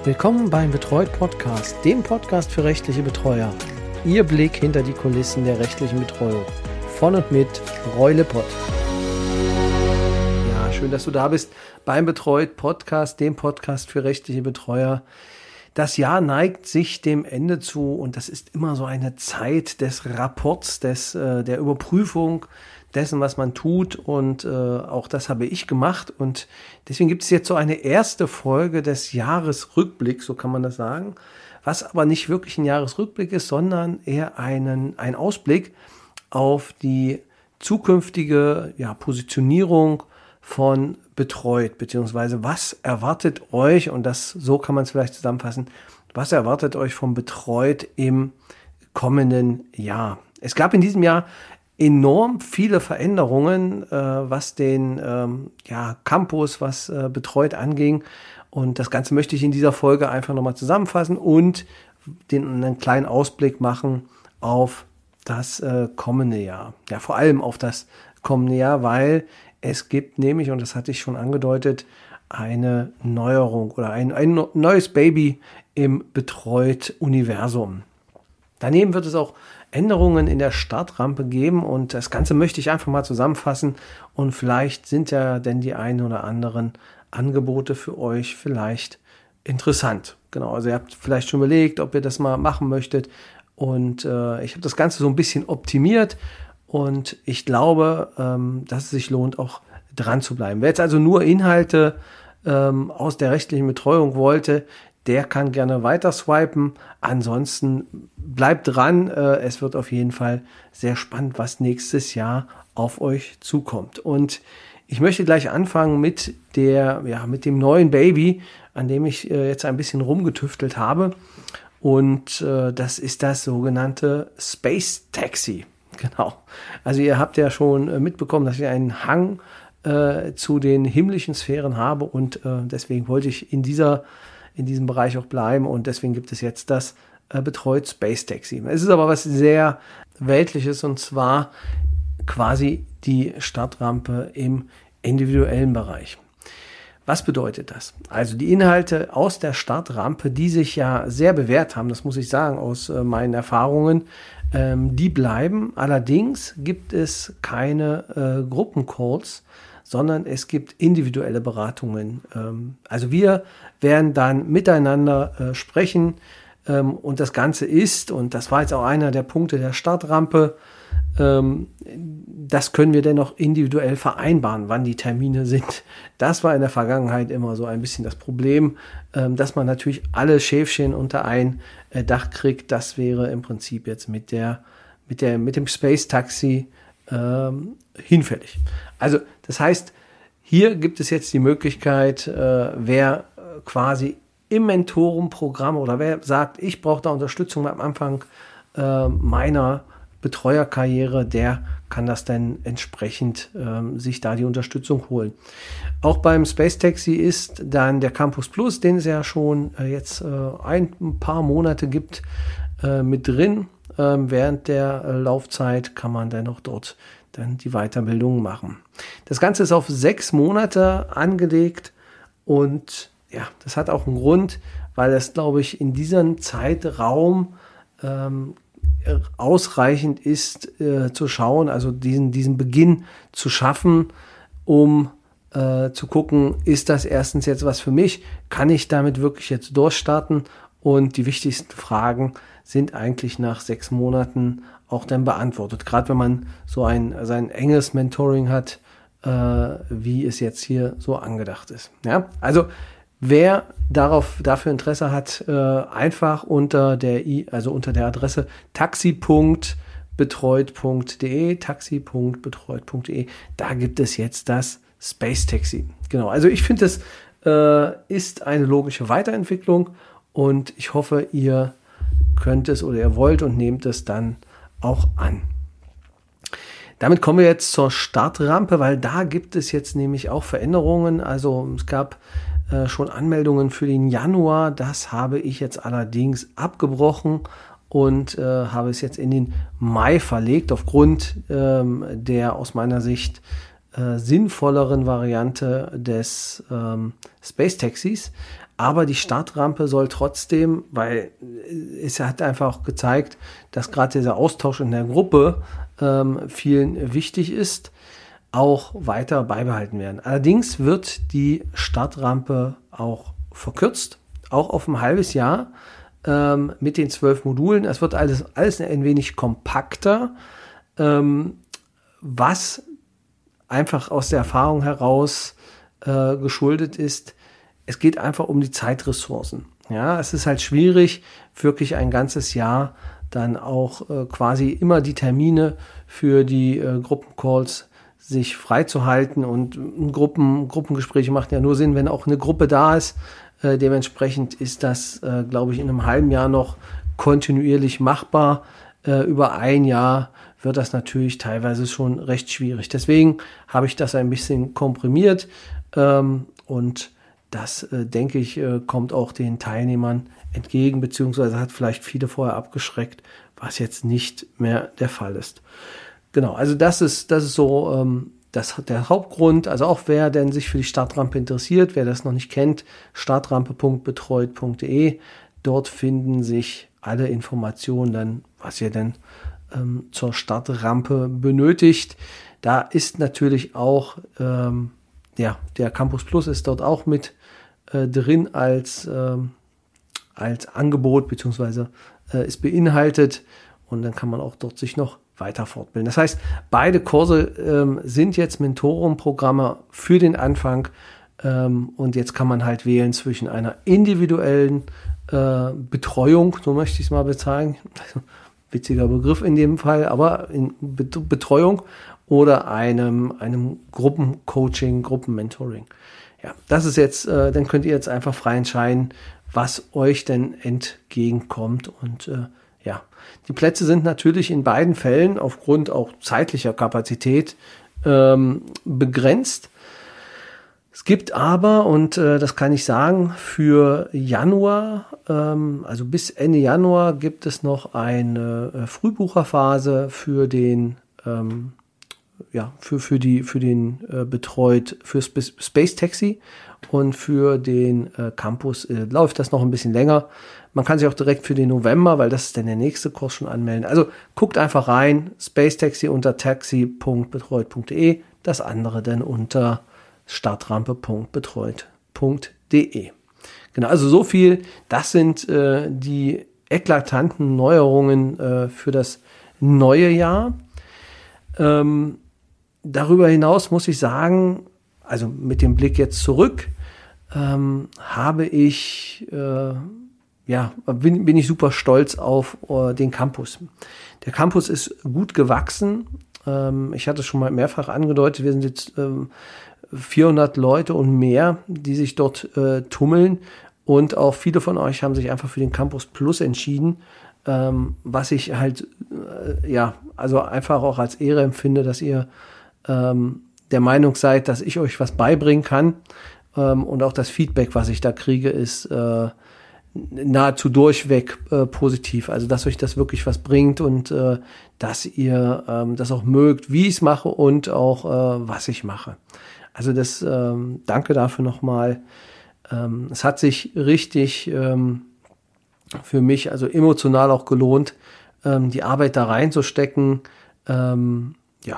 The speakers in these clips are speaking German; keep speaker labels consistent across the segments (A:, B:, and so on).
A: Willkommen beim Betreut Podcast, dem Podcast für rechtliche Betreuer. Ihr Blick hinter die Kulissen der rechtlichen Betreuung. Von und mit Roy Lippert. Ja, schön, dass du da bist beim Betreut Podcast, dem Podcast für rechtliche Betreuer. Das Jahr neigt sich dem Ende zu und das ist immer so eine Zeit des Rapports, der Überprüfung dessen, was man tut, und auch das habe ich gemacht, und deswegen gibt es jetzt so eine erste Folge des Jahresrückblicks, so kann man das sagen, was aber nicht wirklich ein Jahresrückblick ist, sondern eher ein Ausblick auf die zukünftige Positionierung von Betreut, beziehungsweise was erwartet euch, und so kann man es vielleicht zusammenfassen, was erwartet euch vom Betreut im kommenden Jahr. Es gab in diesem Jahr enorm viele Veränderungen, was den Campus, was Betreut anging, und das Ganze möchte ich in dieser Folge einfach nochmal zusammenfassen und einen kleinen Ausblick machen auf das kommende Jahr. Ja, vor allem auf das kommende Jahr, weil es gibt nämlich, und das hatte ich schon angedeutet, eine Neuerung oder ein neues Baby im Betreut-Universum. Daneben wird es auch Änderungen in der Startrampe geben, und das Ganze möchte ich einfach mal zusammenfassen, und vielleicht sind ja denn die einen oder anderen Angebote für euch vielleicht interessant. Genau, also ihr habt vielleicht schon überlegt, ob ihr das mal machen möchtet, und ich habe das Ganze so ein bisschen optimiert, und ich glaube, dass es sich lohnt, auch dran zu bleiben. Wer jetzt also nur Inhalte aus der rechtlichen Betreuung wollte, der kann gerne weiter swipen. Ansonsten bleibt dran. Es wird auf jeden Fall sehr spannend, was nächstes Jahr auf euch zukommt. Und ich möchte gleich anfangen mit dem neuen Baby, an dem ich jetzt ein bisschen rumgetüftelt habe. Und das ist das sogenannte Space Taxi. Genau. Also ihr habt ja schon mitbekommen, dass ich einen Hang zu den himmlischen Sphären habe, und deswegen wollte ich in diesem Bereich auch bleiben, und deswegen gibt es jetzt das Betreut Space Taxi. Es ist aber was sehr Weltliches, und zwar quasi die Startrampe im individuellen Bereich. Was bedeutet das? Also die Inhalte aus der Startrampe, die sich ja sehr bewährt haben, das muss ich sagen aus meinen Erfahrungen, die bleiben. Allerdings gibt es keine Gruppencalls, sondern es gibt individuelle Beratungen. Also wir werden dann miteinander sprechen, und das Ganze ist, und das war jetzt auch einer der Punkte der Startrampe, das können wir dennoch individuell vereinbaren, wann die Termine sind. Das war in der Vergangenheit immer so ein bisschen das Problem, dass man natürlich alle Schäfchen unter ein Dach kriegt. Das wäre im Prinzip jetzt mit dem Space Taxi hinfällig. Also das heißt, hier gibt es jetzt die Möglichkeit, wer quasi im Mentorenprogramm oder wer sagt, ich brauche da Unterstützung am Anfang meiner Betreuerkarriere, der kann das dann entsprechend sich da die Unterstützung holen. Auch beim Space Taxi ist dann der Campus Plus, den es ja schon jetzt ein paar Monate gibt, mit drin. Während der Laufzeit kann man dann noch dort dann die Weiterbildung machen. Das Ganze ist auf 6 Monate angelegt, und ja, das hat auch einen Grund, weil es, glaube ich, in diesem Zeitraum ausreichend ist, zu schauen, also diesen Beginn zu schaffen, um zu gucken, ist das erstens jetzt was für mich, kann ich damit wirklich jetzt durchstarten, und die wichtigsten Fragen sind eigentlich nach 6 Monaten auch dann beantwortet, gerade wenn man sein enges Mentoring hat, wie es jetzt hier so angedacht ist. Ja, also wer dafür Interesse hat, einfach unter der Adresse taxi.betreut.de, da gibt es jetzt das Space Taxi. Genau, also ich finde, das ist eine logische Weiterentwicklung, und ich hoffe, ihr könnt es oder ihr wollt und nehmt es dann auch an. Damit kommen wir jetzt zur Startrampe, weil da gibt es jetzt nämlich auch Veränderungen. Also es gab schon Anmeldungen für den Januar. Das habe ich jetzt allerdings abgebrochen und habe es jetzt in den Mai verlegt, aufgrund der aus meiner Sicht sinnvolleren Variante des Space Taxis. Aber die Startrampe soll trotzdem, weil es hat einfach auch gezeigt, dass gerade dieser Austausch in der Gruppe vielen wichtig ist, auch weiter beibehalten werden. Allerdings wird die Startrampe auch verkürzt, auch auf ein halbes Jahr mit den 12 Modulen. Es wird alles ein wenig kompakter, was einfach aus der Erfahrung heraus geschuldet ist. Es geht einfach um die Zeitressourcen. Ja, es ist halt schwierig, wirklich ein ganzes Jahr dann auch quasi immer die Termine für die Gruppencalls sich freizuhalten, und Gruppengespräche macht ja nur Sinn, wenn auch eine Gruppe da ist. Dementsprechend ist das, glaube ich, in einem halben Jahr noch kontinuierlich machbar. Über ein Jahr wird das natürlich teilweise schon recht schwierig. Deswegen habe ich das ein bisschen komprimiert, und das, denke ich, kommt auch den Teilnehmern entgegen, beziehungsweise hat vielleicht viele vorher abgeschreckt, was jetzt nicht mehr der Fall ist. Genau, also das ist so der Hauptgrund. Also auch wer denn sich für die Startrampe interessiert, wer das noch nicht kennt, startrampe.betreut.de. Dort finden sich alle Informationen dann, was ihr denn zur Startrampe benötigt. Da ist natürlich auch der Campus Plus ist dort auch mit drin als Angebot, beziehungsweise ist beinhaltet, und dann kann man auch dort sich noch weiter fortbilden. Das heißt, beide Kurse sind jetzt Mentorenprogramme für den Anfang, und jetzt kann man halt wählen zwischen einer individuellen Betreuung, so möchte ich es mal bezeichnen, witziger Begriff in dem Fall, aber in Betreuung, oder einem Gruppencoaching, Gruppenmentoring. Ja, das ist jetzt, dann könnt ihr jetzt einfach frei entscheiden, was euch denn entgegenkommt. Und ja, die Plätze sind natürlich in beiden Fällen aufgrund auch zeitlicher Kapazität begrenzt. Es gibt aber, und das kann ich sagen, für Januar, also bis Ende Januar, gibt es noch eine Frühbucherphase für den für den Betreut für Space Taxi, und für den Campus läuft das noch ein bisschen länger. Man kann sich auch direkt für den November, weil das ist dann der nächste Kurs, schon anmelden. Also guckt einfach rein, Space Taxi unter taxi.betreut.de, das andere dann unter startrampe.betreut.de. Genau, also so viel. Das sind die eklatanten Neuerungen für das neue Jahr. Darüber hinaus muss ich sagen, also mit dem Blick jetzt zurück, bin ich super stolz auf den Campus. Der Campus ist gut gewachsen. Ich hatte es schon mal mehrfach angedeutet, wir sind jetzt 400 Leute und mehr, die sich dort tummeln, und auch viele von euch haben sich einfach für den Campus Plus entschieden, was ich halt also einfach auch als Ehre empfinde, dass ihr der Meinung seid, dass ich euch was beibringen kann, und auch das Feedback, was ich da kriege, ist nahezu durchweg positiv. Also dass euch das wirklich was bringt, und dass ihr das auch mögt, wie ich es mache, und auch was ich mache. Also das danke dafür nochmal. Es hat sich richtig für mich also emotional auch gelohnt, die Arbeit da reinzustecken. Und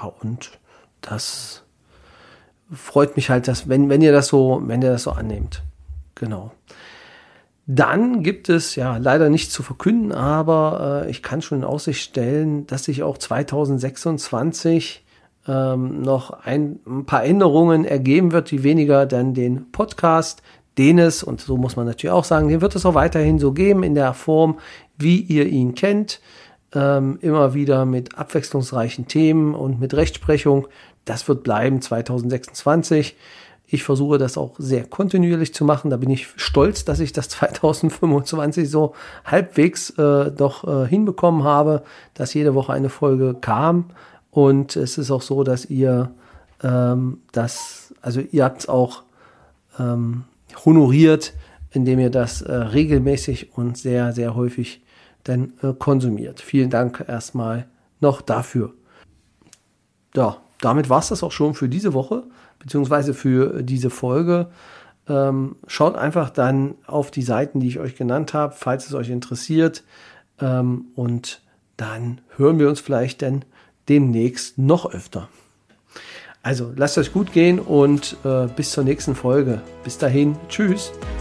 A: das freut mich halt, dass wenn ihr das so annehmt. Genau. Dann gibt es ja leider nichts zu verkünden, aber ich kann schon in Aussicht stellen, dass sich auch 2026 noch ein paar Änderungen ergeben wird, die weniger dann den Podcast, und so muss man natürlich auch sagen, den wird es auch weiterhin so geben in der Form, wie ihr ihn kennt, immer wieder mit abwechslungsreichen Themen und mit Rechtsprechung. Das wird bleiben 2026. Ich versuche das auch sehr kontinuierlich zu machen. Da bin ich stolz, dass ich das 2025 so halbwegs hinbekommen habe, dass jede Woche eine Folge kam. Und es ist auch so, dass ihr ihr habt es auch honoriert, indem ihr das regelmäßig und sehr, sehr häufig dann konsumiert. Vielen Dank erstmal noch dafür. Ja, damit war es das auch schon für diese Woche, beziehungsweise für diese Folge. Schaut einfach dann auf die Seiten, die ich euch genannt habe, falls es euch interessiert. Und dann hören wir uns vielleicht dann demnächst noch öfter. Also lasst euch gut gehen und bis zur nächsten Folge. Bis dahin, tschüss.